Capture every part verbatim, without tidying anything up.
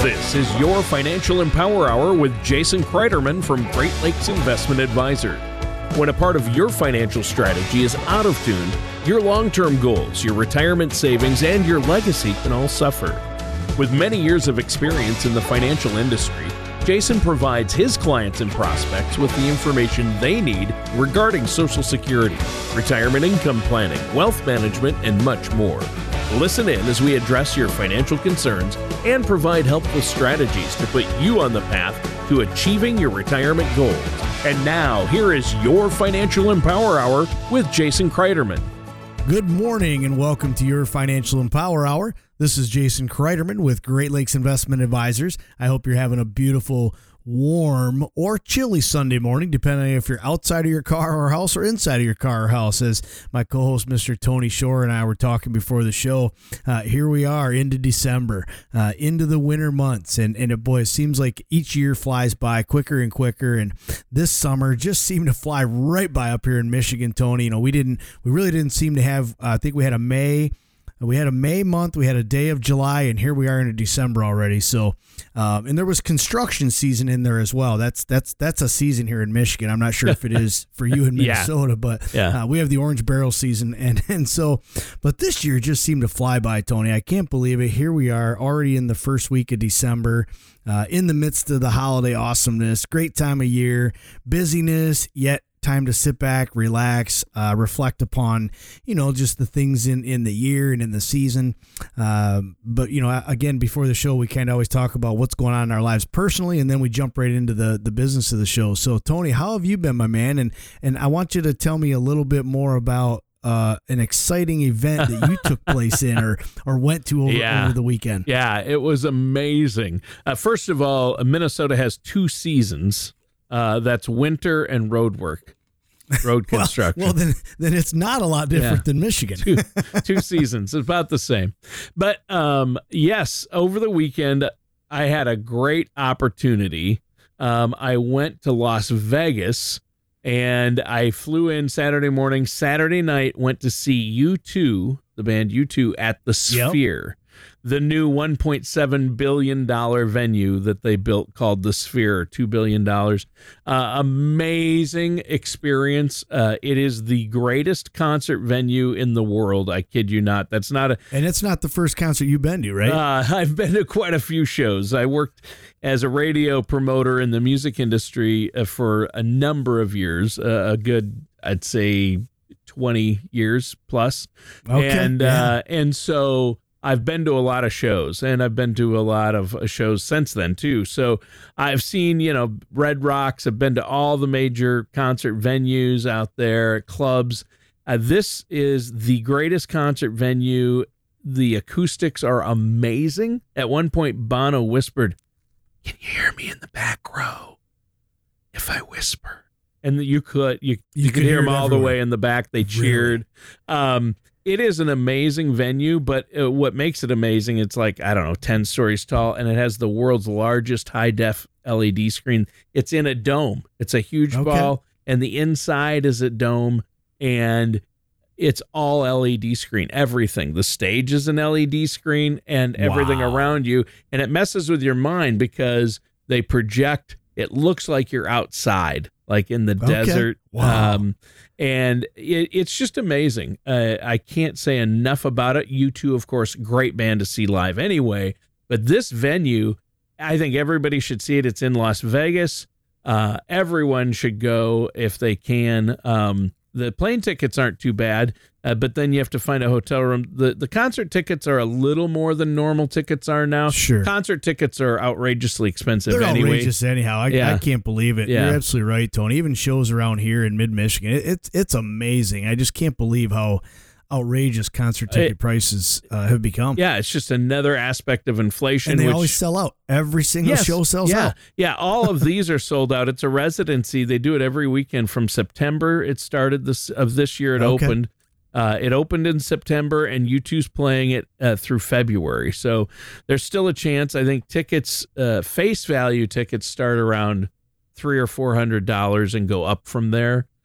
This is your Financial Empower Hour with Jason Kreiderman from Great Lakes Investment Advisor. When a part of your financial strategy is out of tune, your long-term goals, your retirement savings, and your legacy can all suffer. With many years of experience in the financial industry, Jason provides his clients and prospects with the information they need regarding Social Security, retirement income planning, wealth management, and much more. Listen in as we address your financial concerns and provide helpful strategies to put you on the path to achieving your retirement goals. And now, here is your Financial Empower Hour with Jason Kreiderman. Good morning and welcome to your Financial Empower Hour. This is Jason Kreiderman with Great Lakes Investment Advisors. I hope you're having a beautiful, warm, or chilly Sunday morning, depending on if you're outside of your car or house or inside of your car or house. As my co-host, Mister Tony Shore, and I were talking before the show, uh, here we are into December, uh, into the winter months. And, and it, boy, it seems like each year flies by quicker and quicker. And this summer just seemed to fly right by up here in Michigan, Tony. You know, we didn't, we really didn't seem to have, uh, I think we had a May We had a May month, we had a day of July, and here we are into December already. So, um, and there was construction season in there as well. That's that's that's a season here in Michigan. I'm not sure if it is for you in Minnesota, yeah. but yeah. uh, we have the orange barrel season, and and so, but this year just seemed to fly by, Tony. I can't believe it. Here we are, already in the first week of December, uh, in the midst of the holiday awesomeness. Great time of year, busyness, yet time to sit back, relax, uh, reflect upon, you know, just the things in, in the year and in the season. Um, but, you know, again, before the show, we kind of always talk about what's going on in our lives personally, and then we jump right into the, the business of the show. So, Tony, how have you been, my man? And, and I want you to tell me a little bit more about uh, an exciting event that you took place in or, or went to over, yeah. over the weekend. Yeah, it was amazing. Uh, first of all, Minnesota has two seasons. Uh, that's winter and road work, road construction. well, well, then then it's not a lot different yeah. than Michigan. two, two seasons, it's about the same. But um, yes, over the weekend, I had a great opportunity. Um, I went to Las Vegas, and I flew in Saturday morning. Saturday night, went to see U two, the band U two, at the Sphere. Yep. The new one point seven billion dollars venue that they built called the Sphere, two billion dollars. Uh, amazing experience. Uh, it is the greatest concert venue in the world. I kid you not. That's not a... And it's not the first concert you've been to, right? Uh, I've been to quite a few shows. I worked as a radio promoter in the music industry for a number of years, uh, a good, I'd say, twenty years plus. Okay. And, yeah. uh, and so... I've been to a lot of shows, and I've been to a lot of shows since then, too. So I've seen, you know, Red Rocks. I've been to all the major concert venues out there, clubs. Uh, this is the greatest concert venue. The acoustics are amazing. At one point, Bono whispered, "Can you hear me in the back row if I whisper?" And you could, you, you, you could hear them all everywhere. The way in the back. They cheered. Really? Um, It is an amazing venue, but uh, what makes it amazing, it's like, I don't know, ten stories tall, and it has the world's largest high-def L E D screen. It's in a dome. It's a huge okay. ball, and the inside is a dome, and it's all L E D screen, everything. The stage is an L E D screen, and everything wow. around you, and it messes with your mind because they project, it looks like you're outside, like in the okay. desert. Wow. Um, and it, it's just amazing. Uh, I can't say enough about it. U two, of course, great band to see live anyway. But this venue, I think everybody should see it. It's in Las Vegas. Uh, everyone should go if they can. Um, the plane tickets aren't too bad, uh, but then you have to find a hotel room. The the concert tickets are a little more than normal tickets are now. Sure. Concert tickets are outrageously expensive They're anyway. outrageous anyhow. I, yeah. I can't believe it. Yeah. You're absolutely right, Tony. Even shows around here in mid-Michigan, it, it's it's amazing. I just can't believe how outrageous concert ticket it, prices uh, have become. Yeah, it's just another aspect of inflation. And they which, always sell out. Every single yes, show sells yeah, out. Yeah, all of these are sold out. It's a residency. They do it every weekend from September. It started this of this year. It okay. opened. Uh, it opened in September, and U two's playing it uh, through February. So there's still a chance. I think tickets, uh, face value tickets, start around three or four hundred dollars and go up from there.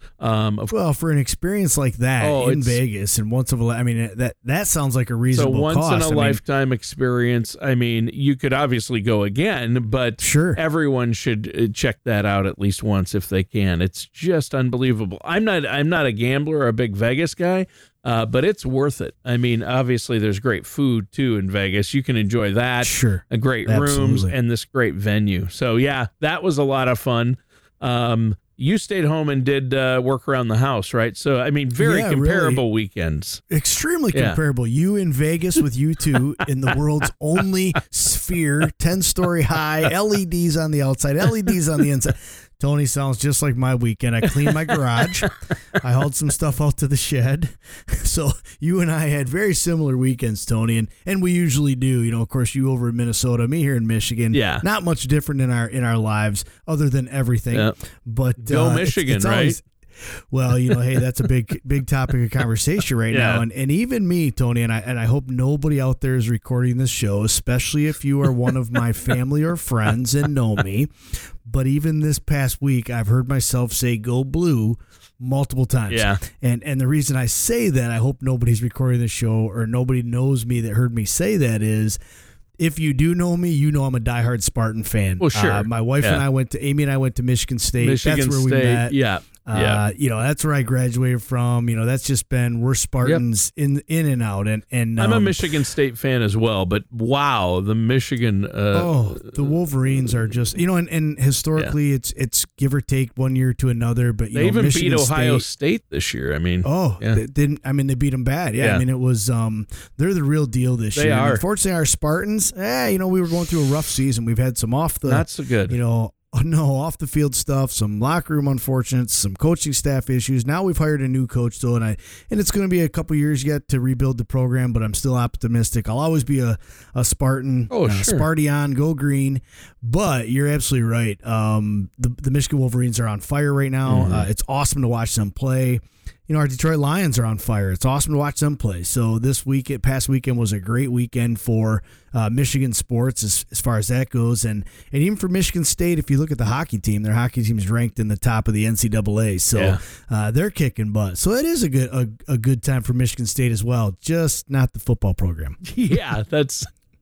Um, of well, for an experience like that Oh, in it's- Vegas and once of a, li- I mean, that that sounds like a so reasonable once cost. in a I mean, lifetime experience. I mean, you could obviously go again, but Sure. everyone should uh, check that out at least once if they can. It's just unbelievable. I'm not I'm not a gambler or a big Vegas guy, uh, but it's worth it. I mean, obviously there's great food too in Vegas. You can enjoy that. Sure. A great rooms Absolutely. and this great venue. So yeah, that was a lot of fun. Um, you stayed home and did uh, work around the house, right? So I mean, very Yeah, comparable weekends. Extremely Yeah. comparable. You in Vegas with you two in the world's only sphere, ten-story high, L E Ds on the outside, L E Ds on the inside. Tony, sounds just like my weekend. I cleaned my garage. I hauled some stuff out to the shed. So you and I had very similar weekends, Tony, and, and we usually do. You know, of course, you over in Minnesota, me here in Michigan. Yeah. Not much different in our in our lives other than everything. Yeah. But Go uh, it's- Michigan, it's always- Well, you know, hey, that's a big, big topic of conversation right Yeah. now, and and even me, Tony, and I and I hope nobody out there is recording this show, especially if you are one of my family or friends and know me. But even this past week, I've heard myself say "Go Blue" multiple times. Yeah. And and the reason I say that, I hope nobody's recording the show or nobody knows me that heard me say that is, if you do know me, you know I'm a diehard Spartan fan. Well, sure. Uh, my wife Yeah. and I went to Amy and I went to Michigan State. Michigan That's where we State. met. Yeah. Uh, Yeah. you know, that's where I graduated from. You know, that's just been, we're Spartans in in and out. And, and I'm a um, Michigan State fan as well, but wow, the Michigan. Uh, Oh, the Wolverines are just, you know, and, and historically it's it's give or take one year to another. But, you they know, even Michigan beat Ohio State, State this year. I mean, Oh, Yeah. they didn't. I mean, they beat them bad. Yeah, Yeah. I mean, it was. Um, they're the real deal this They year. are. Unfortunately, our Spartans. Eh, you know, we were going through a rough season. We've had some off the, not so good. you know, oh, no, off the field stuff, some locker room unfortunates, some coaching staff issues. Now we've hired a new coach though, and I and it's going to be a couple years yet to rebuild the program, but I'm still optimistic. I'll always be a, a Spartan, Oh, uh, sure. Sparty-on, go green. But you're absolutely right. Um, the the Michigan Wolverines are on fire right now. Mm-hmm. Uh, it's awesome to watch them play. You know, our Detroit Lions are on fire. It's awesome to watch them play. So this week, past weekend was a great weekend for uh, Michigan sports as, as far as that goes. And and even for Michigan State, if you look at the hockey team, their hockey team is ranked in the top of the N C double A. So Yeah. uh, they're kicking butt. So it is a good a, a good time for Michigan State as well, just not the football program. Yeah, that's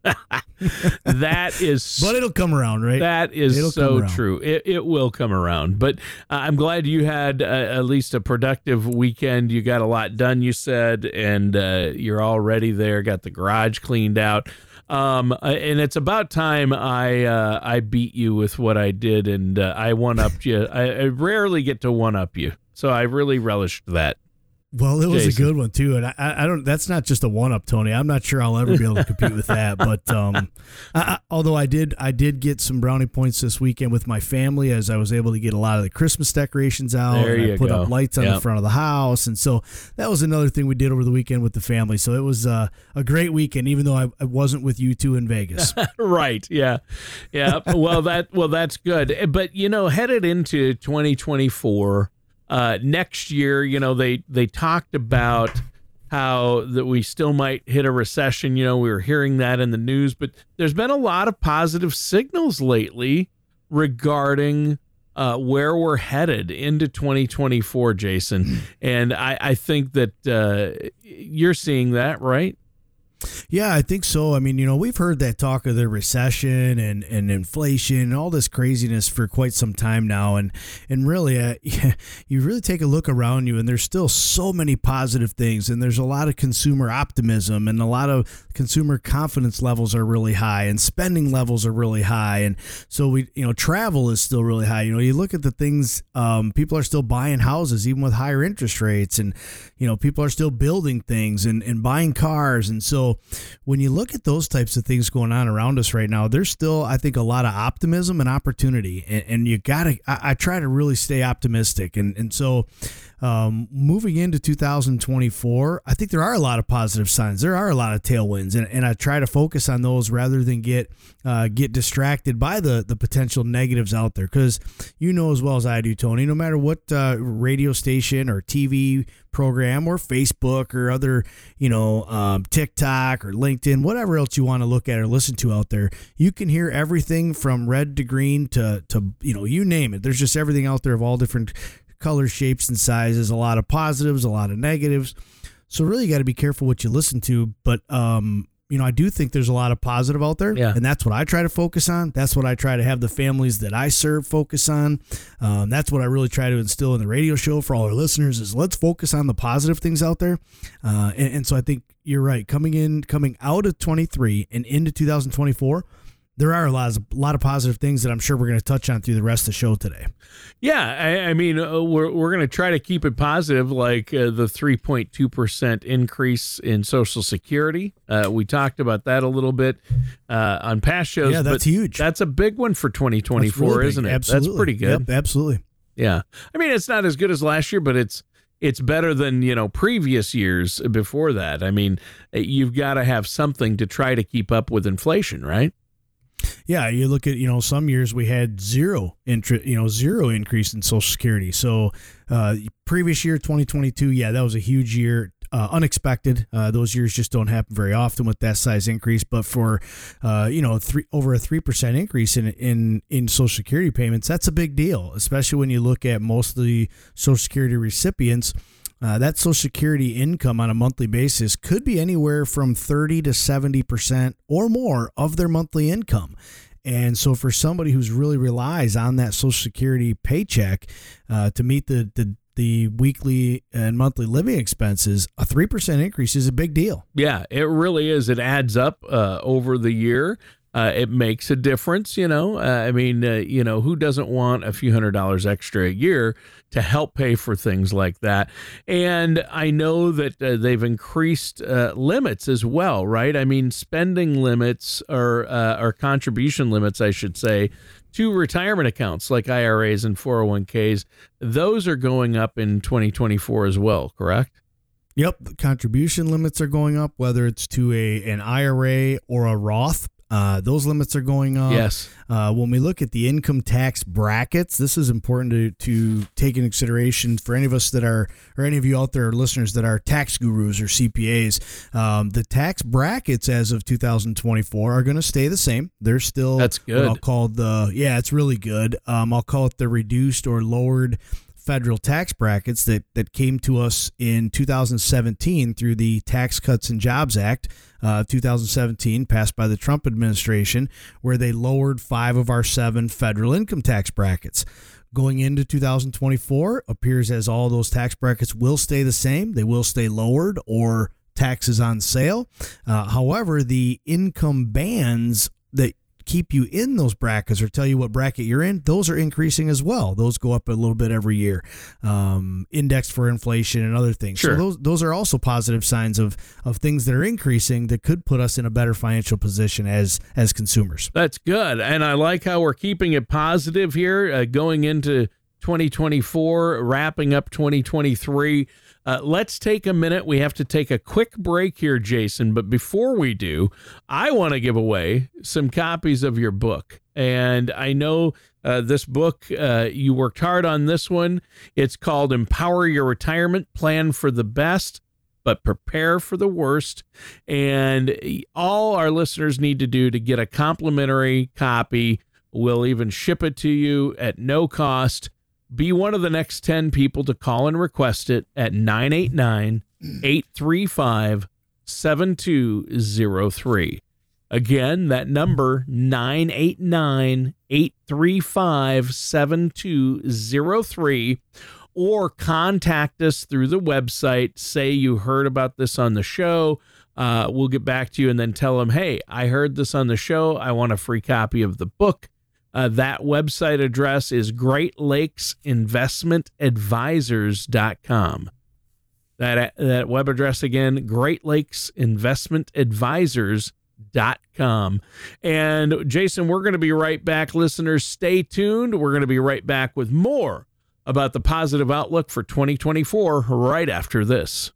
that is. But it'll come around, right? That is It'll so come around. true. It, it will come around. But uh, I'm glad you had uh, at least a productive weekend. You got a lot done, you said, and uh, you're already there. Got the garage cleaned out. Um, uh, and it's about time I uh, I beat you with what I did, and uh, I one upped you. I, I rarely get to one up you, so I really relished that. Well, it was Jason. a good one too, and I, I don't. That's not just a one up, Tony. I'm not sure I'll ever be able to compete with that. But um, I, I, although I did, I did get some brownie points this weekend with my family, as I was able to get a lot of the Christmas decorations out. There and I you put go. up lights on Yep. the front of the house, and so that was another thing we did over the weekend with the family. So it was uh, a great weekend, even though I, I wasn't with you two in Vegas. Right. Yeah. Yeah. Well, that well, that's good. But you know, headed into twenty twenty-four, uh, next year, you know, they they talked about how that we still might hit a recession. You know, we were hearing that in the news, but there's been a lot of positive signals lately regarding uh, where we're headed into twenty twenty-four, Jason. And I, I think that uh, you're seeing that, right? Yeah, I think so. I mean, you know, we've heard that talk of the recession and, and inflation and all this craziness for quite some time now. And and really, uh, you really take a look around you and there's still so many positive things. And there's a lot of consumer optimism and a lot of consumer confidence levels are really high and spending levels are really high. And so, we, you know, travel is still really high. You know, you look at the things, um, people are still buying houses even with higher interest rates. And, you know, people are still building things and, and buying cars. And so, when you look at those types of things going on around us right now, there's still, I think, a lot of optimism and opportunity. And, and you got to, I, I try to really stay optimistic. And, and so um, moving into two thousand twenty-four, I think there are a lot of positive signs. There are a lot of tailwinds. And, and I try to focus on those rather than get uh, get distracted by the, the potential negatives out there. Because you know as well as I do, Tony, no matter what uh, radio station or T V program or Facebook or other, you know, um, TikTok or LinkedIn, whatever else you want to look at or listen to out there, you can hear everything from red to green to, to, you know, you name it. There's just everything out there of all different colors, shapes, and sizes, a lot of positives, a lot of negatives. So really you got to be careful what you listen to. But, um, you know, I do think there's a lot of positive out there, yeah. and that's what I try to focus on. That's what I try to have the families that I serve focus on. Um, that's what I really try to instill in the radio show for all our listeners is let's focus on the positive things out there. Uh, and, and so I think you're right. Coming in, coming out of twenty-three and into two thousand twenty-four, there are a lot of, a lot of positive things that I'm sure we're going to touch on through the rest of the show today. Yeah, I, I mean, uh, we're we're going to try to keep it positive, like uh, the three point two percent increase in Social Security. Uh, we talked about that a little bit uh, on past shows. Yeah, that's but huge. That's a big one for twenty twenty-four, really isn't it? Absolutely. That's pretty good. Yep, absolutely. Yeah. I mean, it's not as good as last year, but it's it's better than, you know, previous years before that. I mean, you've got to have something to try to keep up with inflation, right? Yeah, you look at, you know, some years we had zero interest, you know, zero increase in Social Security. So uh, previous year, twenty twenty-two, yeah, that was a huge year, uh, unexpected. Uh, those years just don't happen very often with that size increase. But for, uh, you know, three over a three percent increase in, in in Social Security payments, that's a big deal, especially when you look at most of the Social Security recipients. Uh, that Social Security income on a monthly basis could be anywhere from thirty to seventy percent or more of their monthly income. And so for somebody who's really relies on that Social Security paycheck uh, to meet the, the, the weekly and monthly living expenses, a three percent increase is a big deal. Yeah, it really is. It adds up uh, over the year. Uh, it makes a difference, you know. Uh, I mean, uh, you know, who doesn't want a few hundred dollars extra a year to help pay for things like that? And I know that uh, they've increased uh, limits as well, right? I mean, spending limits or uh, or contribution limits, I should say, to retirement accounts like I R As and four oh one k's. Those are going up in twenty twenty-four as well, correct? Yep, the contribution limits are going up, whether it's to a an I R A or a Roth. Uh, those limits are going up. Yes. Uh, when we look at the income tax brackets, this is important to, to take into consideration for any of us that are, or any of you out there, listeners that are tax gurus or C P As. Um, the tax brackets as of two thousand twenty-four are going to stay the same. They're still, that's good. What I'll call the, yeah, it's really good. Um, I'll call it the reduced or lowered federal tax brackets that, that came to us in two thousand seventeen through the Tax Cuts and Jobs Act of uh, two thousand seventeen, passed by the Trump administration, where they lowered five of our seven federal income tax brackets. Going into two thousand twenty-four, appears as all those tax brackets will stay the same. They will stay lowered or taxes on sale. Uh, however, the income bands that keep you in those brackets or tell you what bracket you're in, those are increasing as well. Those go up a little bit every year, um, indexed for inflation and other things. Sure. So those those are also positive signs of of things that are increasing that could put us in a better financial position as as consumers. That's good. And I like how we're keeping it positive here uh, going into twenty twenty-four, wrapping up twenty twenty-three. Uh, let's take a minute. We have to take a quick break here, Jason. But before we do, I want to give away some copies of your book. And I know uh, this book, uh, you worked hard on this one. It's called Empower Your Retirement, Plan for the Best, but Prepare for the Worst. And all our listeners need to do to get a complimentary copy, we'll even ship it to you at no cost. Be one of the next ten people to call and request it at nine eight nine, eight three five, seven two zero three. Again, that number, nine eight nine, eight three five, seven two zero three. Or contact us through the website. Say you heard about this on the show. Uh, we'll get back to you and then tell them, hey, I heard this on the show. I want a free copy of the book. Uh, that website address is Great Lakes Investment Advisors dot com. That, that web address again, Great Lakes Investment Advisors dot com. And Jason, we're going to be right back. Listeners, stay tuned. We're going to be right back with more about the positive outlook for twenty twenty-four right after this.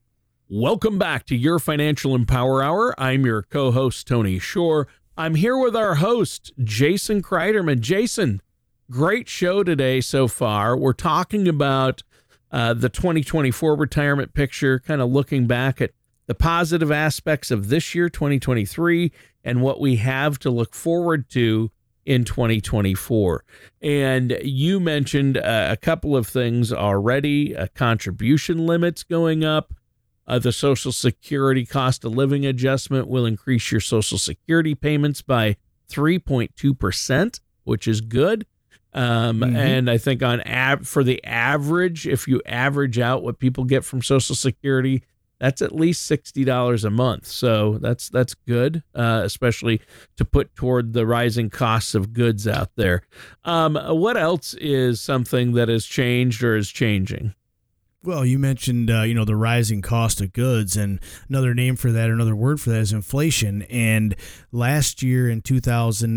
Welcome back to your Financial Empower Hour. I'm your co-host, Tony Shore. I'm here with our host, Jason Kreiderman. Jason, great show today so far. We're talking about uh, the twenty twenty-four retirement picture, kind of looking back at the positive aspects of this year, twenty twenty-three, and what we have to look forward to in twenty twenty-four. And you mentioned uh, a couple of things already, uh, contribution limits going up. Uh, the Social Security cost of living adjustment will increase your Social Security payments by three point two percent, which is good. Um, mm-hmm. And I think on av- for the average, if you average out what people get from Social Security, that's at least sixty dollars a month. So that's that's good, uh, especially to put toward the rising costs of goods out there. Um, what else is something that has changed or is changing? Well, you mentioned, uh, you know, the rising cost of goods, and another name for that, another word for that is inflation. And last year in two thousand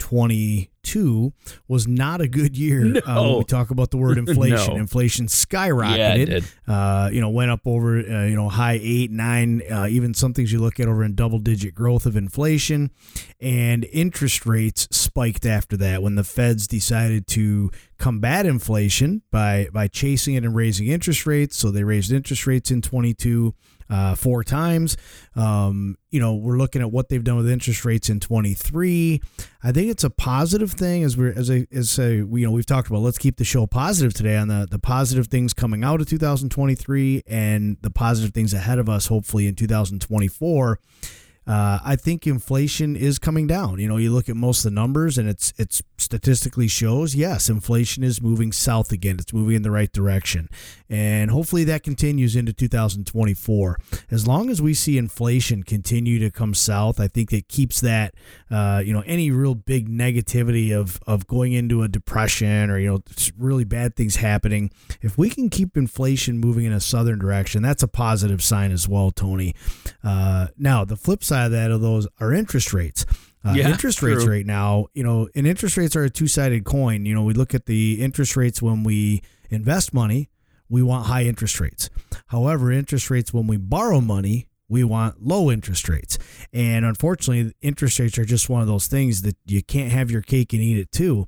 twenty-two was not a good year. No. Uh, when we talk about the word inflation, no. inflation skyrocketed. Yeah, it did. Uh, you know, went up over, uh, you know, high eight, nine, uh, even some things you look at over in double digit growth of inflation, and interest rates spiked after that when the Feds decided to combat inflation by by chasing it and raising interest rates. So they raised interest rates in twenty-two uh, four times. Um, you know, we're looking at what they've done with interest rates in twenty-three. I think it's a positive thing as we're as a as a you know we've talked about. Let's keep the show positive today on the the positive things coming out of two thousand twenty-three and the positive things ahead of us, hopefully in two thousand twenty-four. Uh, I think inflation is coming down. You know, you look at most of the numbers and it's it's statistically shows, yes, inflation is moving south again. It's moving in the right direction. And hopefully that continues into two thousand twenty-four. As long as we see inflation continue to come south, I think it keeps that, uh, you know, any real big negativity of, of going into a depression or, you know, really bad things happening. If we can keep inflation moving in a southern direction, that's a positive sign as well, Tony. Uh, now, the flip side of that of those are interest rates. Uh, yeah, interest true. rates right now, you know, and interest rates are a two-sided coin. You know, we look at the interest rates when we invest money, we want high interest rates. However, interest rates when we borrow money, we want low interest rates. And unfortunately, interest rates are just one of those things that you can't have your cake and eat it too.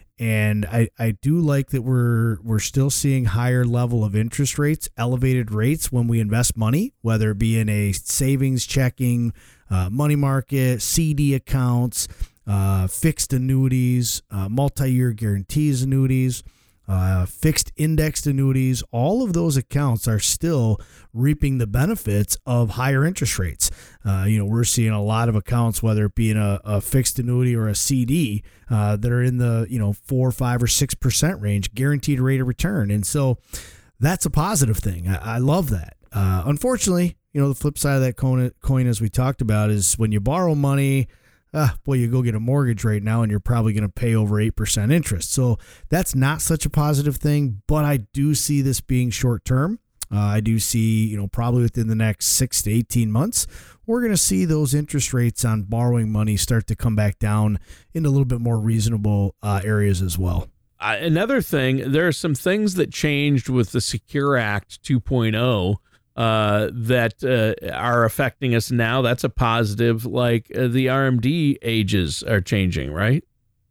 And I, I do like that we're we're still seeing higher level of interest rates, elevated rates when we invest money, whether it be in a savings, checking, uh, money market, C D accounts, uh, fixed annuities, uh, multi-year guarantees annuities, uh, fixed indexed annuities. All of those accounts are still reaping the benefits of higher interest rates. Uh, you know, we're seeing a lot of accounts, whether it be in a, a fixed annuity or a C D, uh, that are in the, you know, four, five, or six percent range, guaranteed rate of return. And so that's a positive thing. I, I love that. Uh, unfortunately, you know, the flip side of that coin, coin, as we talked about, is when you borrow money, ah, boy, you go get a mortgage right now and you're probably going to pay over eight percent interest. So that's not such a positive thing, but I do see this being short term. Uh, I do see, you know, probably within the next six to eighteen months, we're going to see those interest rates on borrowing money start to come back down into a little bit more reasonable uh, areas as well. Uh, another thing, there are some things that changed with the Secure Act two point oh uh, that uh, are affecting us now. That's a positive, like uh, the R M D ages are changing, right?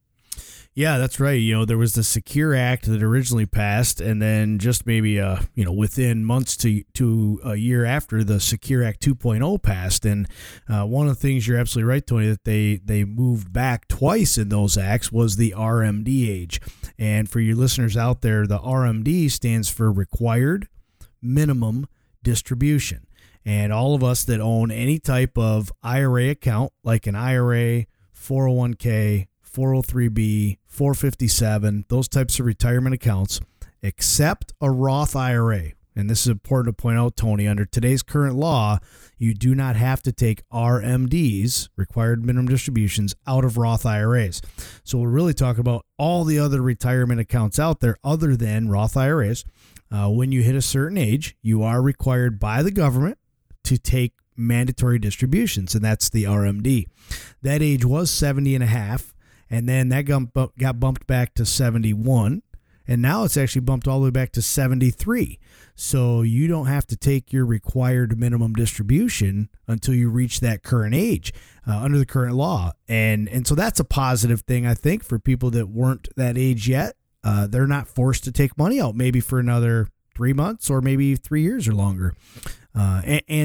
Yeah, that's right. You know, there was the Secure Act that originally passed, and then just maybe, uh, you know, within months to to a year after, the Secure Act two point oh passed. And uh, one of the things, you're absolutely right, Tony, that they, they moved back twice in those acts was the R M D age. And for your listeners out there, the R M D stands for Required Minimum Distribution. And all of us that own any type of I R A account, like an I R A, four oh one k, four oh three b, four fifty-seven, those types of retirement accounts, except a Roth I R A. And this is important to point out, Tony, under today's current law, you do not have to take R M Ds, required minimum distributions, out of Roth I R As. So we're really talking about all the other retirement accounts out there other than Roth I R As. Uh, when you hit a certain age, you are required by the government to take mandatory distributions, and that's the R M D. That age was seventy and a half. And then that got bumped back to seventy-one. And now it's actually bumped all the way back to seventy-three. So you don't have to take your required minimum distribution until you reach that current age uh, under the current law. And and so that's a positive thing, I think, for people that weren't that age yet. Uh, they're not forced to take money out maybe for another three months or maybe three years or longer. Uh, and, and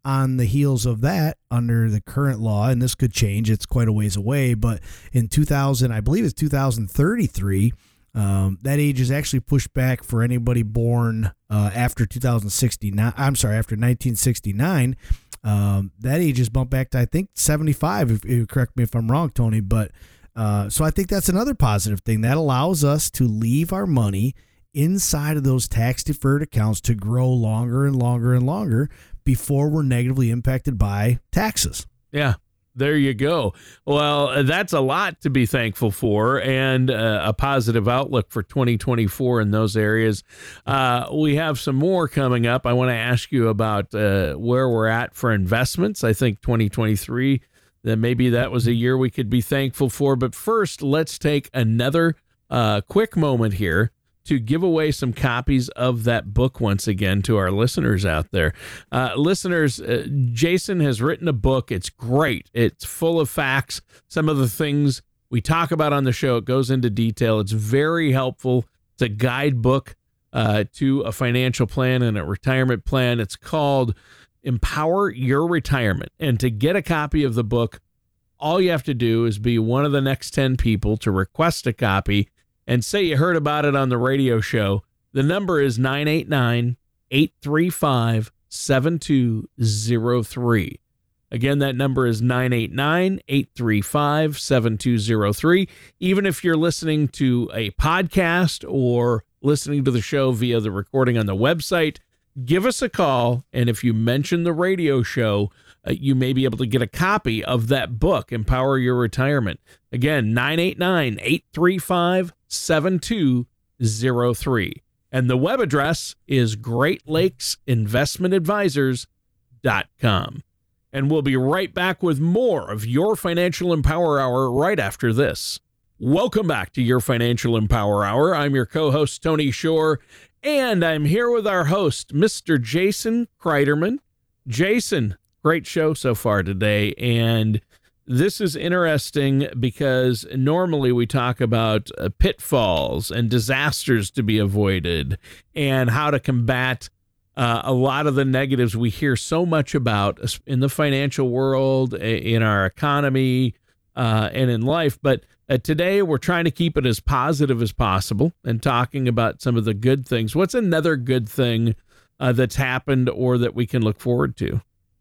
on the heels of that, under the current law, and this could change, it's quite a ways away, but in two thousand, I believe it's two thousand thirty-three, um, that age is actually pushed back for anybody born uh, after two thousand sixty-nine. I'm sorry, after nineteen sixty-nine. Um, that age is bumped back to, I think, seventy-five, if you correct me if I'm wrong, Tony. But uh, so I think that's another positive thing. That allows us to leave our money inside of those tax-deferred accounts to grow longer and longer and longer before we're negatively impacted by taxes. Yeah, there you go. Well, that's a lot to be thankful for, and uh, a positive outlook for twenty twenty-four in those areas. Uh, we have some more coming up. I want to ask you about uh, where we're at for investments. I think twenty twenty-three, that maybe that was a year we could be thankful for. But first, let's take another uh, quick moment here to give away some copies of that book once again to our listeners out there. Uh, listeners, uh, Jason has written a book. It's great. It's full of facts. Some of the things we talk about on the show, it goes into detail. It's very helpful. It's a guidebook uh, to a financial plan and a retirement plan. It's called Empower Your Retirement. And to get a copy of the book, all you have to do is be one of the next ten people to request a copy and say you heard about it on the radio show. The number is nine eight nine, eight three five, seven two zero three. Again, that number is nine eight nine, eight three five, seven two zero three. Even if you're listening to a podcast or listening to the show via the recording on the website, give us a call, and if you mention the radio show, uh, you may be able to get a copy of that book, Empower Your Retirement. Again, nine eight nine, eight three five, seven two zero three. And the web address is Great Lakes Investment Advisors dot com. And we'll be right back with more of your Financial Empower Hour right after this. Welcome back to your Financial Empower Hour. I'm your co-host, Tony Shore, and I'm here with our host, Mister Jason Kreiderman. Jason, great show so far today, and this is interesting because normally we talk about uh, pitfalls and disasters to be avoided and how to combat uh, a lot of the negatives we hear so much about in the financial world, in our economy, uh, and in life. But uh, today we're trying to keep it as positive as possible and talking about some of the good things. What's another good thing uh, that's happened or that we can look forward to?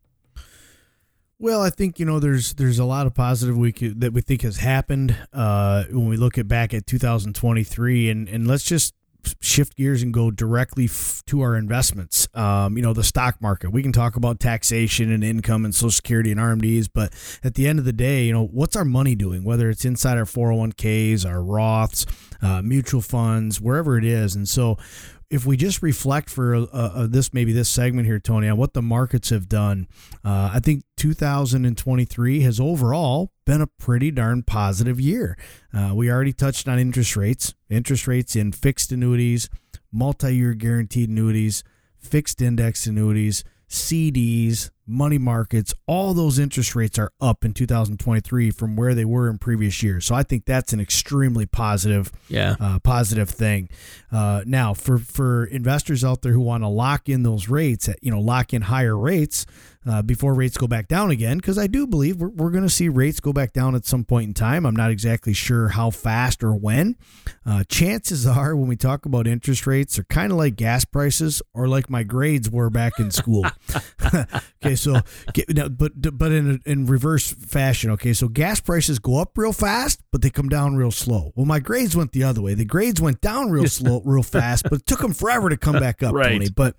Well, I think, you know, there's there's a lot of positive we could, that we think has happened uh, when we look at back at two thousand twenty-three, and, and let's just shift gears and go directly f- to our investments. Um, you know, the stock market. We can talk about taxation and income and Social Security and R M Ds, but at the end of the day, you know, what's our money doing? Whether it's inside our four oh one k's, our Roths, uh, mutual funds, wherever it is, and so. If we just reflect for uh, uh, this, maybe this segment here, Tony, on what the markets have done, uh, I think two thousand twenty-three has overall been a pretty darn positive year. Uh, we already touched on interest rates, interest rates in fixed annuities, multi-year guaranteed annuities, fixed index annuities, C Ds, money markets, all those interest rates are up in two thousand twenty-three from where they were in previous years. So I think that's an extremely positive, yeah, uh, positive thing. Uh, now, for, for investors out there who want to lock in those rates, you know, lock in higher rates uh, before rates go back down again, because I do believe we're, we're going to see rates go back down at some point in time. I'm not exactly sure how fast or when. Uh, chances are, when we talk about interest rates, they're kind of like gas prices or like my grades were back in school. Okay, so but but in in reverse fashion. Okay, so gas prices go up real fast, but they come down real slow. Well, my grades went the other way. The grades went down real slow, real fast, but it took them forever to come back up, right. Tony. But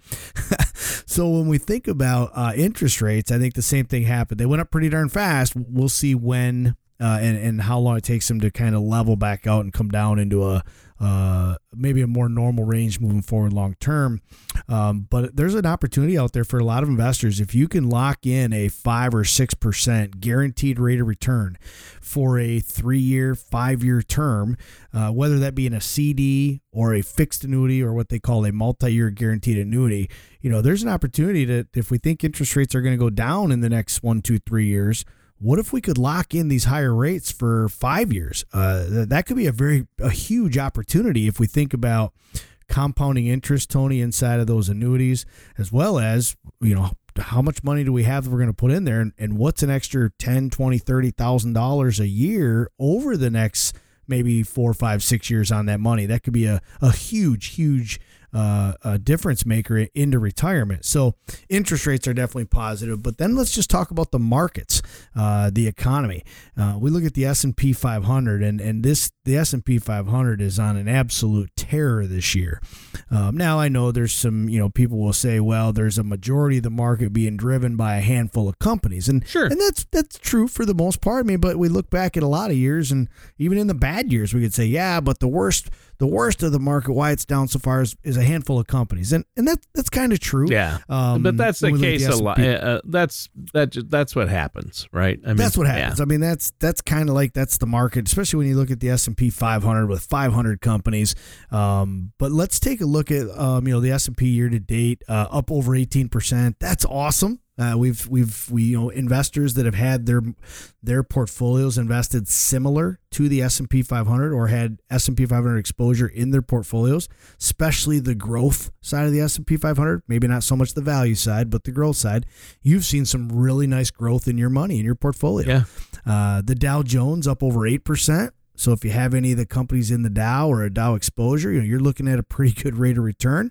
so when we think about uh, interest rates, I think the same thing happened. They went up pretty darn fast. We'll see when uh, and and how long it takes them to kind of level back out and come down into a uh, maybe a more normal range moving forward long term. Um, but there's an opportunity out there for a lot of investors. If you can lock in a five or six percent guaranteed rate of return for a three year, five year term, uh, whether that be in a C D or a fixed annuity or what they call a multi-year guaranteed annuity, you know, there's an opportunity that if we think interest rates are going to go down in the next one, two, three years, what if we could lock in these higher rates for five years? Uh, that could be a very a huge opportunity if we think about compounding interest, Tony, inside of those annuities, as well as, you know, how much money do we have that we're going to put in there, and, and what's an extra ten, twenty, thirty thousand dollars a year over the next maybe four, five, six years on that money? That could be a, a huge, huge uh, a difference maker into retirement. So interest rates are definitely positive. But then let's just talk about the markets, uh, the economy. Uh, we look at the S and P five hundred, and and this the S and P five hundred is on an absolute tear this year. Um, now I know there's some, you know, people will say, well, there's a majority of the market being driven by a handful of companies, and sure, and that's that's true for the most part. I mean, but we look back at a lot of years, and even in the bad years, we could say, yeah, but the worst. The worst of the market, why it's down so far, is, is a handful of companies, and and that that's kind of true. Yeah, um, but that's the case the a lot. Uh, that's that that's what happens, right? I mean, that's what happens. Yeah. I mean, that's that's kind of like that's the market, especially when you look at the S and P five hundred with five hundred companies. Um, but let's take a look at um, you know the S and P year to date, uh, up over eighteen percent. That's awesome. Uh, we've we've we you know investors that have had their their portfolios invested similar to the S and P five hundred or had S and P five hundred exposure in their portfolios, especially the growth side of the S and P five hundred. Maybe not so much the value side, but the growth side. You've seen some really nice growth in your money in your portfolio. Yeah. Uh, the Dow Jones up over eight percent. So if you have any of the companies in the Dow or a Dow exposure, you know you're looking at a pretty good rate of return.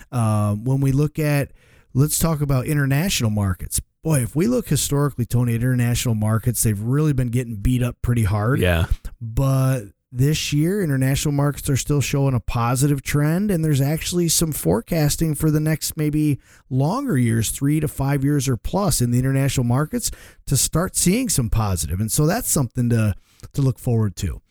Um, when we look at Let's talk about international markets. Boy, if we look historically, Tony, at international markets, they've really been getting beat up pretty hard. Yeah. But this year, international markets are still showing a positive trend, and there's actually some forecasting for the next maybe longer years, three to five years or plus in the international markets to start seeing some positive. And so that's something to, to look forward to.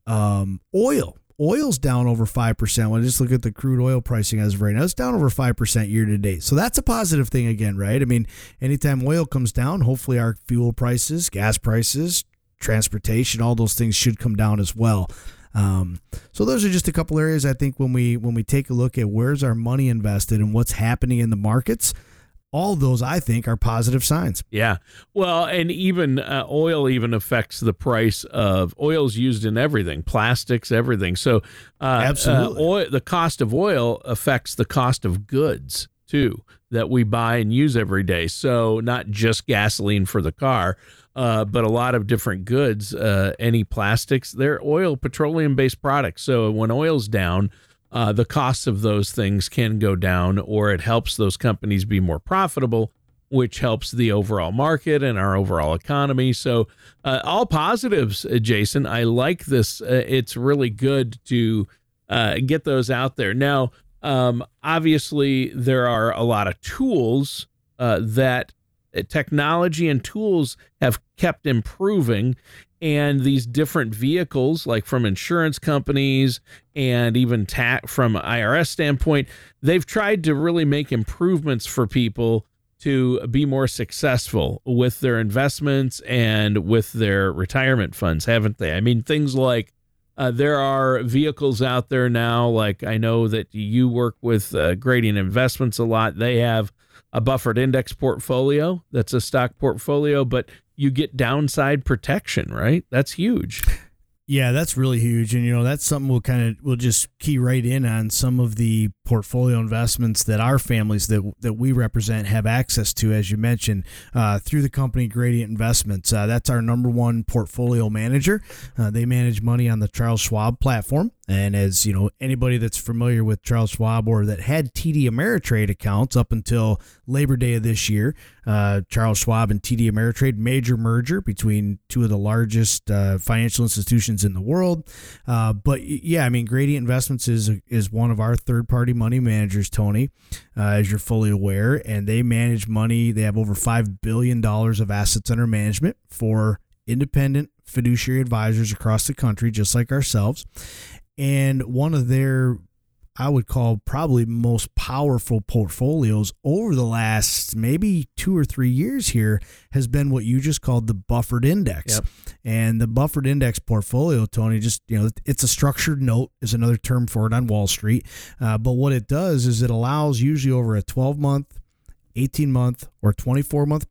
Um, oil. Oil's down over five percent. When I just look at the crude oil pricing as of right now, it's down over five percent year to date. So that's a positive thing again, right? I mean, anytime oil comes down, hopefully our fuel prices, gas prices, transportation, all those things should come down as well. Um, so those are just a couple areas I think when we when we take a look at where's our money invested and what's happening in the markets, all of those, I think, are positive signs. Yeah. Well, and even uh, oil even affects the price of oil's used in everything, plastics, everything. So uh, Absolutely. Uh, oil, the cost of oil affects the cost of goods, too, that we buy and use every day. So not just gasoline for the car, uh, but a lot of different goods, uh, any plastics, they're oil, petroleum-based products. So when oil's down, Uh, the costs of those things can go down, or it helps those companies be more profitable, which helps the overall market and our overall economy. So uh, all positives, uh, Jason. I like this. Uh, it's really good to uh, get those out there. Now, um, obviously, there are a lot of tools uh, that technology and tools have kept improving. And these different vehicles, like from insurance companies and even ta- from an I R S standpoint, they've tried to really make improvements for people to be more successful with their investments and with their retirement funds, haven't they? I mean, things like uh, there are vehicles out there now, like I know that you work with uh, Gradient Investments a lot. They have a buffered index portfolio that's a stock portfolio, but you get downside protection, right? That's huge. Yeah, that's really huge. And, you know, that's something we'll kind of, we'll just key right in on some of the portfolio investments that our families that that we represent have access to, as you mentioned, uh, through the company Gradient Investments. Uh, that's our number one portfolio manager. Uh, they manage money on the Charles Schwab platform. And as you know, anybody that's familiar with Charles Schwab or that had T D Ameritrade accounts up until Labor Day of this year, uh, Charles Schwab and T D Ameritrade, major merger between two of the largest uh, financial institutions in the world. Uh, but yeah, I mean, Gradient Investments is is one of our third party money managers, Tony, uh, as you're fully aware, and they manage money. They have over five billion dollars of assets under management for independent fiduciary advisors across the country, just like ourselves. And one of their, I would call probably most powerful portfolios over the last maybe two or three years here has been what you just called the buffered index. Yep. And the buffered index portfolio, Tony, just, you know, it's a structured note is another term for it on Wall Street. Uh, but what it does is it allows usually over a twelve month, eighteen month, or twenty-four month period,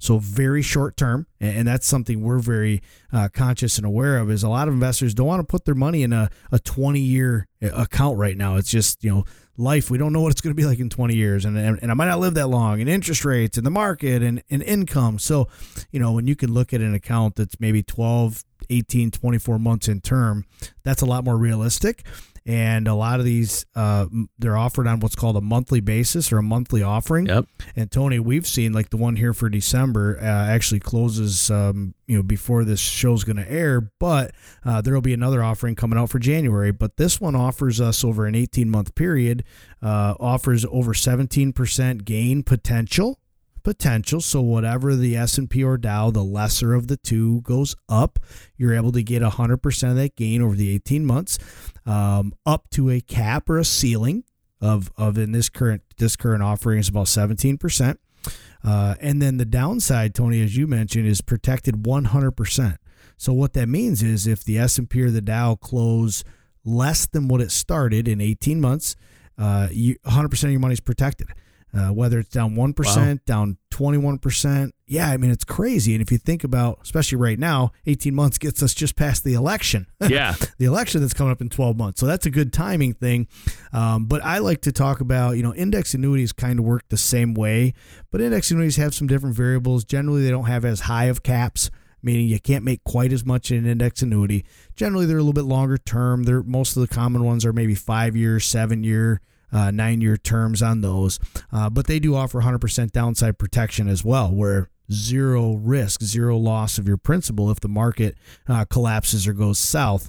So very short term, and that's something we're very uh, conscious and aware of, is a lot of investors don't want to put their money in a, a twenty-year account right now. It's just, you know, life. We don't know what it's going to be like in twenty years, and, and and I might not live that long, and interest rates and the market and, and income. So, you know, when you can look at an account that's maybe twelve, eighteen, twenty-four months in term, that's a lot more realistic. And a lot of these, uh, they're offered on what's called a monthly basis or a monthly offering. Yep. And Tony, we've seen like the one here for December uh, actually closes, um, you know, before this show's going to air. But uh, there will be another offering coming out for January. But this one offers us over an eighteen month period, uh, offers over seventeen percent gain potential. Potential. So whatever the S and P or Dow, the lesser of the two goes up, you're able to get one hundred percent of that gain over the eighteen months, um, up to a cap or a ceiling of, of in this current this current offering is about seventeen percent. Uh, and then the downside, Tony, as you mentioned, is protected one hundred percent. So what that means is if the S and P or the Dow close less than what it started in eighteen months, uh, you, one hundred percent of your money is protected. Uh, whether it's down one percent, wow. down twenty-one percent. Yeah, I mean, it's crazy. And if you think about, especially right now, eighteen months gets us just past the election. Yeah. The election that's coming up in twelve months. So that's a good timing thing. Um, but I like to talk about, you know, index annuities kind of work the same way, but index annuities have some different variables. Generally, they don't have as high of caps, meaning you can't make quite as much in an index annuity. Generally, they're a little bit longer term. They're, most of the common ones are maybe five year, seven year, Uh, nine-year terms on those, uh, but they do offer one hundred percent downside protection as well, where zero risk, zero loss of your principal if the market uh, collapses or goes south.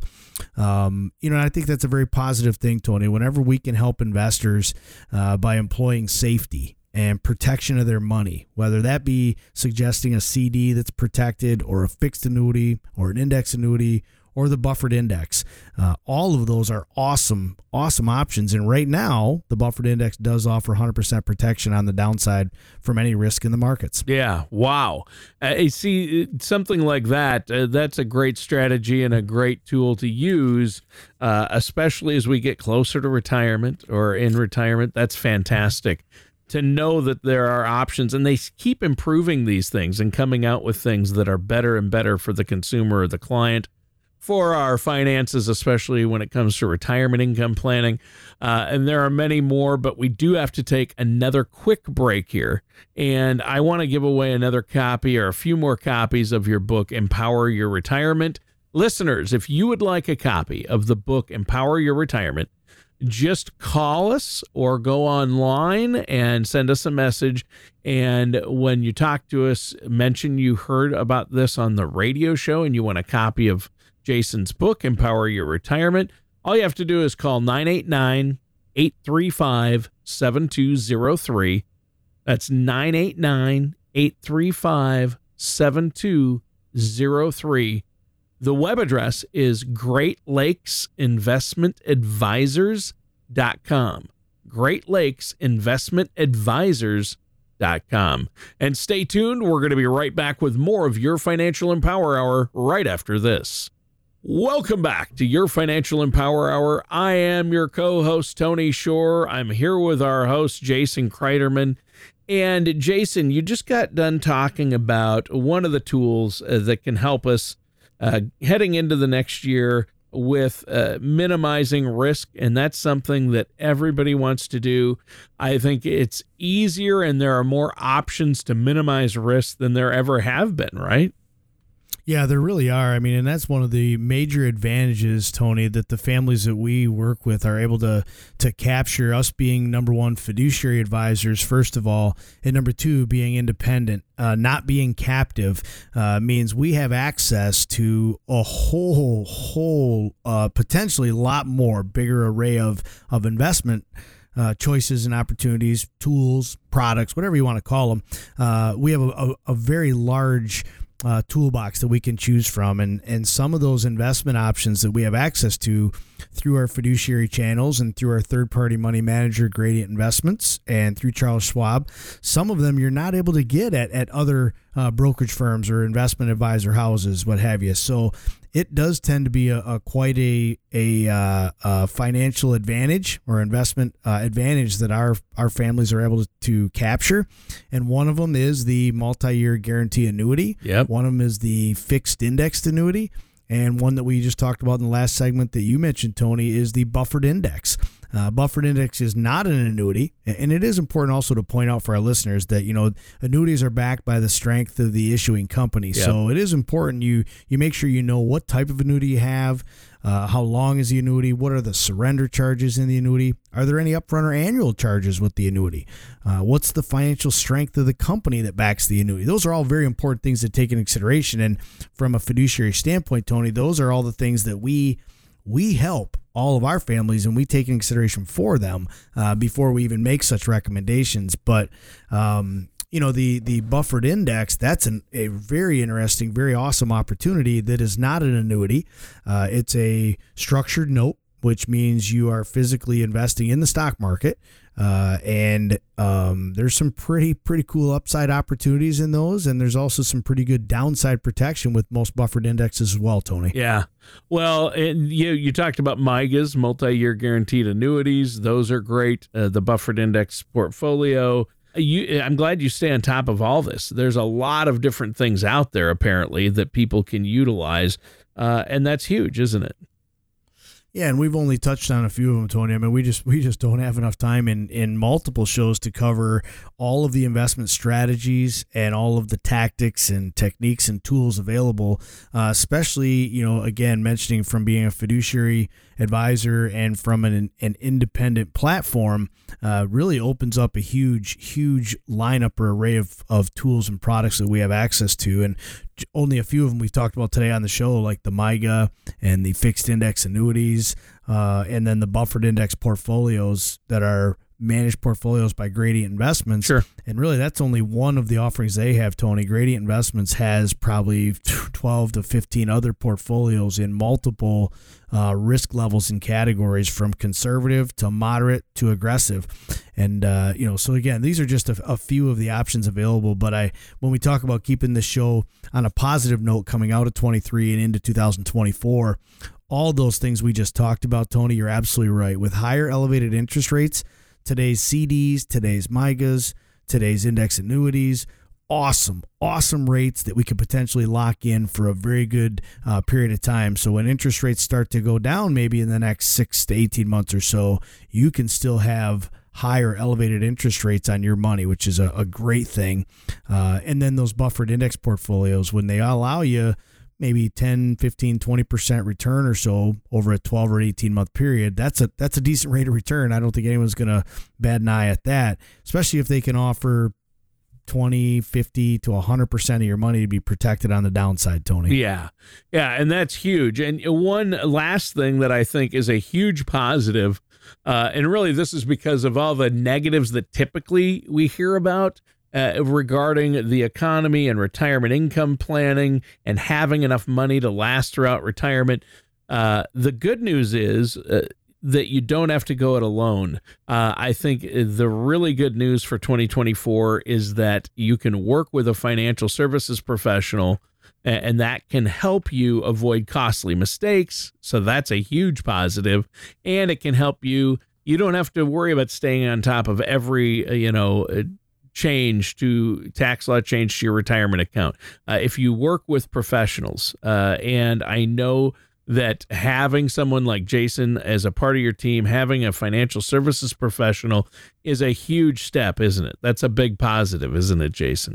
Um, you know, I think that's a very positive thing, Tony. Whenever we can help investors uh, by employing safety and protection of their money, whether that be suggesting a C D that's protected or a fixed annuity or an index annuity or the buffered index. Uh, all of those are awesome, awesome options. And right now, the buffered index does offer one hundred percent protection on the downside from any risk in the markets. Yeah, wow. Uh, see, something like that, uh, that's a great strategy and a great tool to use, uh, especially as we get closer to retirement or in retirement. That's fantastic to know that there are options, and they keep improving these things and coming out with things that are better and better for the consumer or the client, for our finances, especially when it comes to retirement income planning. Uh, and there are many more, but we do have to take another quick break here. And I want to give away another copy or a few more copies of your book, Empower Your Retirement. Listeners, if you would like a copy of the book, Empower Your Retirement, just call us or go online and send us a message. And when you talk to us, mention you heard about this on the radio show and you want a copy of Jason's book, Empower Your Retirement. All you have to do is call nine eight nine, eight three five, seven two zero three. That's nine eight nine, eight three five, seven two zero three. The web address is Great Lakes Investment Advisors dot com. Great Lakes Investment Advisors dot com. And stay tuned. We're going to be right back with more of your Financial Empower Hour right after this. Welcome back to your Financial Empower Hour. I am your co-host, Tony Shore. I'm here with our host, Jason Kreiderman. And Jason, you just got done talking about one of the tools uh, that can help us uh, heading into the next year with uh, minimizing risk. And that's something that everybody wants to do. I think it's easier and there are more options to minimize risk than there ever have been, right? Yeah, there really are. I mean, and that's one of the major advantages, Tony, that the families that we work with are able to to capture, us being, number one, fiduciary advisors, first of all, and number two, being independent. Uh, not being captive uh, means we have access to a whole, whole, uh, potentially a lot more, bigger array of, of investment Uh, choices and opportunities, tools, products, whatever you want to call them. Uh, we have a, a, a very large uh, toolbox that we can choose from. And, and some of those investment options that we have access to through our fiduciary channels and through our third-party money manager, Gradient Investments, and through Charles Schwab, some of them you're not able to get at, at other uh, brokerage firms or investment advisor houses, what have you. So it does tend to be a, a quite a a, uh, a financial advantage or investment uh, advantage that our our families are able to, to capture. And one of them is the multi-year guarantee annuity. Yep. One of them is the fixed indexed annuity. And one that we just talked about in the last segment that you mentioned, Tony, is the buffered index. Uh, buffered index is not an annuity, and it is important also to point out for our listeners that, you know, annuities are backed by the strength of the issuing company. Yep. So it is important you you make sure you know what type of annuity you have, uh, how long is the annuity, what are the surrender charges in the annuity, are there any upfront or annual charges with the annuity, uh, what's the financial strength of the company that backs the annuity. Those are all very important things to take into consideration, and from a fiduciary standpoint, Tony, those are all the things that we we help all of our families, and we take in consideration for them uh, before we even make such recommendations. But, um, you know, the, the buffered index, that's an, a very interesting, very awesome opportunity that is not an annuity. Uh, it's a structured note, which means you are physically investing in the stock market. Uh, and um, there's some pretty, pretty cool upside opportunities in those. And there's also some pretty good downside protection with most buffered indexes as well, Tony. Yeah. Well, and you, you talked about M I G As, multi-year guaranteed annuities. Those are great. Uh, the buffered index portfolio. You, I'm glad you stay on top of all this. There's a lot of different things out there, apparently, that people can utilize. Uh, and that's huge, isn't it? Yeah, and we've only touched on a few of them, Tony. I mean, we just we just don't have enough time in, in multiple shows to cover all of the investment strategies and all of the tactics and techniques and tools available, uh, especially, you know, again, mentioning from being a fiduciary advisor and from an an independent platform, uh, really opens up a huge, huge lineup or array of, of tools and products that we have access to. And only a few of them we've talked about today on the show, like the M I G A and the fixed index annuities, uh, and then the buffered index portfolios that are managed portfolios by Gradient Investments. Sure. And really, that's only one of the offerings they have, Tony. Gradient Investments has probably twelve to fifteen other portfolios in multiple uh, risk levels and categories, from conservative to moderate to aggressive. And, uh, you know, so again, these are just a, a few of the options available. But I, when we talk about keeping this show on a positive note coming out of twenty-three and into two thousand twenty-four, all those things we just talked about, Tony, you're absolutely right. With higher elevated interest rates, today's C Ds, today's M I G As, today's index annuities, awesome, awesome rates that we could potentially lock in for a very good uh, period of time. So when interest rates start to go down, maybe in the next six to eighteen months or so, you can still have higher elevated interest rates on your money, which is a, a great thing. Uh, and then those buffered index portfolios, when they allow you maybe ten, fifteen, twenty percent return or so over a twelve or eighteen month period, that's a that's a decent rate of return. I don't think anyone's going to bat an eye at that, especially if they can offer twenty, fifty to one hundred percent of your money to be protected on the downside, Tony. Yeah. Yeah, and that's huge. And one last thing that I think is a huge positive, uh, and really this is because of all the negatives that typically we hear about, Uh, regarding the economy and retirement income planning and having enough money to last throughout retirement. Uh, the good news is uh, that you don't have to go it alone. Uh, I think the really good news for twenty twenty-four is that you can work with a financial services professional, and that can help you avoid costly mistakes. So that's a huge positive, and it can help you. You don't have to worry about staying on top of every, you know, change to tax law change to your retirement account. Uh, if you work with professionals, uh, and I know that having someone like Jason as a part of your team, having a financial services professional is a huge step, isn't it? That's a big positive, isn't it, Jason?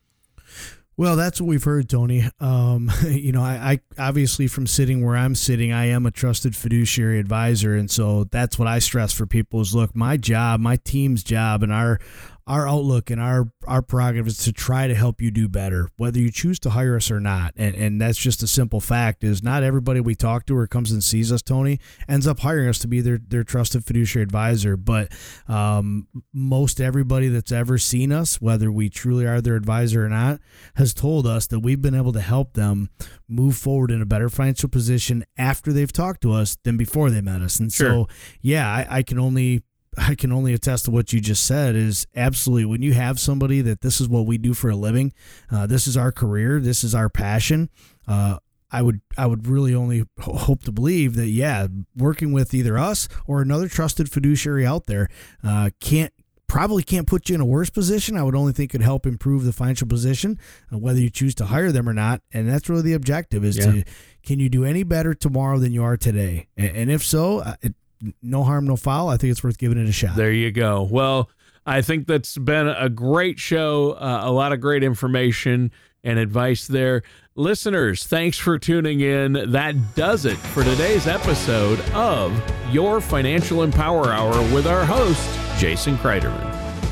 Well, that's what we've heard, Tony. Um, you know, I, I obviously from sitting where I'm sitting, I am a trusted fiduciary advisor. And so that's what I stress for people is, look, my job, my team's job, and our our outlook and our, our prerogative is to try to help you do better, whether you choose to hire us or not. And and that's just a simple fact is not everybody we talk to or comes and sees us, Tony, ends up hiring us to be their, their trusted fiduciary advisor. But um, most everybody that's ever seen us, whether we truly are their advisor or not, has told us that we've been able to help them move forward in a better financial position after they've talked to us than before they met us. And sure. so, yeah, I, I can only I can only attest to what you just said is absolutely when you have somebody that this is what we do for a living, uh, this is our career, this is our passion. Uh, I would I would really only hope to believe that, yeah, working with either us or another trusted fiduciary out there uh, can't probably can't put you in a worse position. I would only think could help improve the financial position, uh, whether you choose to hire them or not. And that's really the objective is yeah. to, can you do any better tomorrow than you are today? And, and if so, uh, it, no harm, no foul. I think it's worth giving it a shot. There you go. Well, I think that's been a great show, uh, a lot of great information and advice there. Listeners, thanks for tuning in. That does it for today's episode of Your Financial Empower Hour with our host, Jason Kreiderman.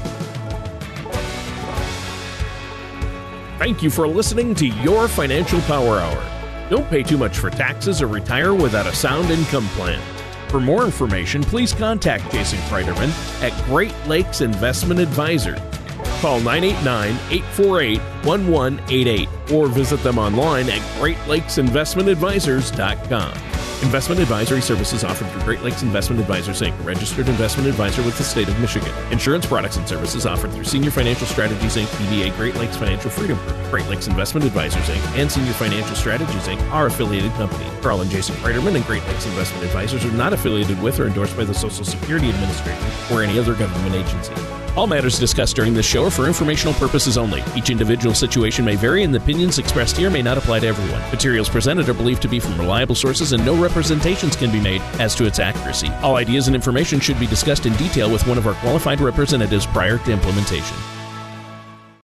Thank you for listening to Your Financial Power Hour. Don't pay too much for taxes or retire without a sound income plan. For more information, please contact Jason Kreiderman at Great Lakes Investment Advisors. Call nine eight nine, eight four eight, one one eight eight or visit them online at great lakes investment advisors dot com. Investment advisory services offered through Great Lakes Investment Advisors, Incorporated, a registered investment advisor with the state of Michigan. Insurance products and services offered through Senior Financial Strategies, Incorporated, D B A Great Lakes Financial Freedom Group. Great Lakes Investment Advisors, Incorporated and Senior Financial Strategies, Incorporated are affiliated companies. Carl and Jason Kreiderman and Great Lakes Investment Advisors are not affiliated with or endorsed by the Social Security Administration or any other government agency. All matters discussed during this show are for informational purposes only. Each individual situation may vary, and the opinions expressed here may not apply to everyone. Materials presented are believed to be from reliable sources, and no representations can be made as to its accuracy. All ideas and information should be discussed in detail with one of our qualified representatives prior to implementation.